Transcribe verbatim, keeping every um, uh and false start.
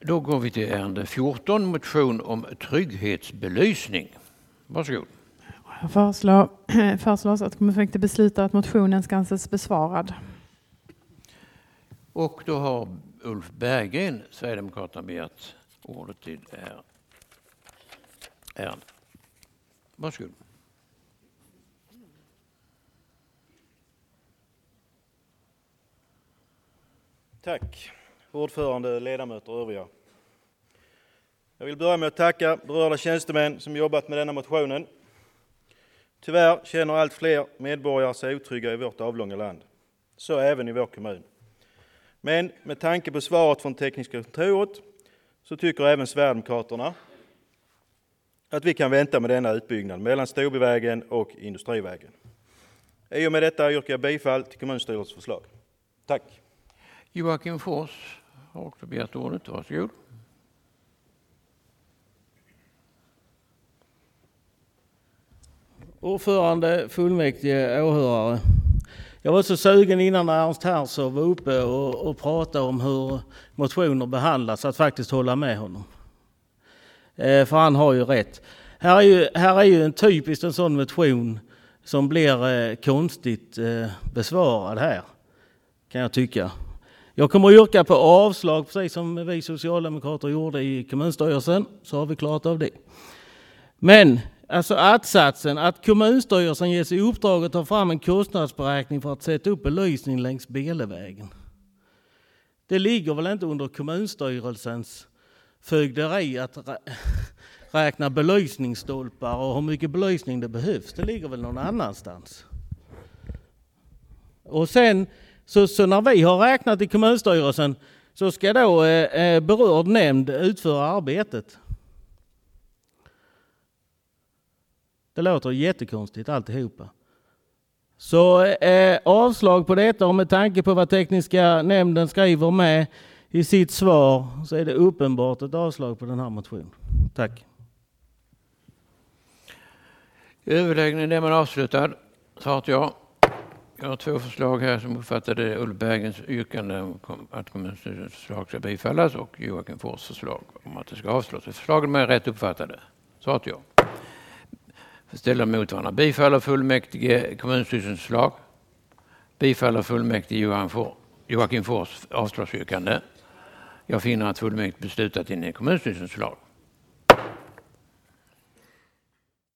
Då går vi till ärende fjorton, motion om trygghetsbelysning. Varsågod. Jag föreslår, föreslås att kommunfullmäktige beslutar att motionen ska anses besvarad. Och då har Ulf Berggren, Sverigedemokraterna, begärt ordet till det här ärendet. Varsågod. Tack. Ordförande, ledamöter och övriga. Jag vill börja med att tacka berörda tjänstemän som jobbat med denna motionen. Tyvärr känner allt fler medborgare sig otrygga i vårt avlånga land. Så även i vår kommun. Men med tanke på svaret från Tekniska kontoret så tycker även Sverigedemokraterna att vi kan vänta med denna utbyggnad mellan Storbyvägen och Industrivägen. I och med detta yrkar jag bifall till kommunstyrelsens förslag. Tack. Joakim Fors har också begärt ordet. Varsågod. Ordförande, fullmäktige, åhörare. Jag var så sugen innan Ernst Herzog var uppe och, och pratade om hur motioner behandlas att faktiskt hålla med honom. Eh, för han har ju rätt. Här är ju, här är ju en typisk en sån motion som blir eh, konstigt eh, besvarad här, kan jag tycka. Jag kommer att yrka på avslag, precis som vi socialdemokrater gjorde i kommunstyrelsen, så har vi klart av det. Men alltså att-satsen att kommunstyrelsen ges i uppdrag att ta fram en kostnadsberäkning för att sätta upp belysning längs Belevägen. Det ligger väl inte under kommunstyrelsens fögderi att räkna belysningsstolpar och hur mycket belysning det behövs. Det ligger väl någon annanstans. Och sen så, så när vi har räknat i kommunstyrelsen så ska då eh, berörd nämnd utföra arbetet. Det låter jättekonstigt alltihopa. Så eh, avslag på detta, och med tanke på vad tekniska nämnden skriver med i sitt svar så är det uppenbart ett avslag på den här motionen. Tack. Överläggningen är man avslutad. Sa att jag. Jag har två förslag här som uppfattade Ulf Bergens yrkande om att kommunstyrelsens förslag ska bifallas och Joakim Fors förslag om att det ska avslås. Förslagen är rätt uppfattade. Sa att jag. Ställa mot varandra. Bifaller fullmäktige kommunstyrelsens förslag. Bifaller fullmäktige Joakim Fors avslagsyrkande. Jag finner att fullmäktige beslutat in i kommunstyrelsens förslag.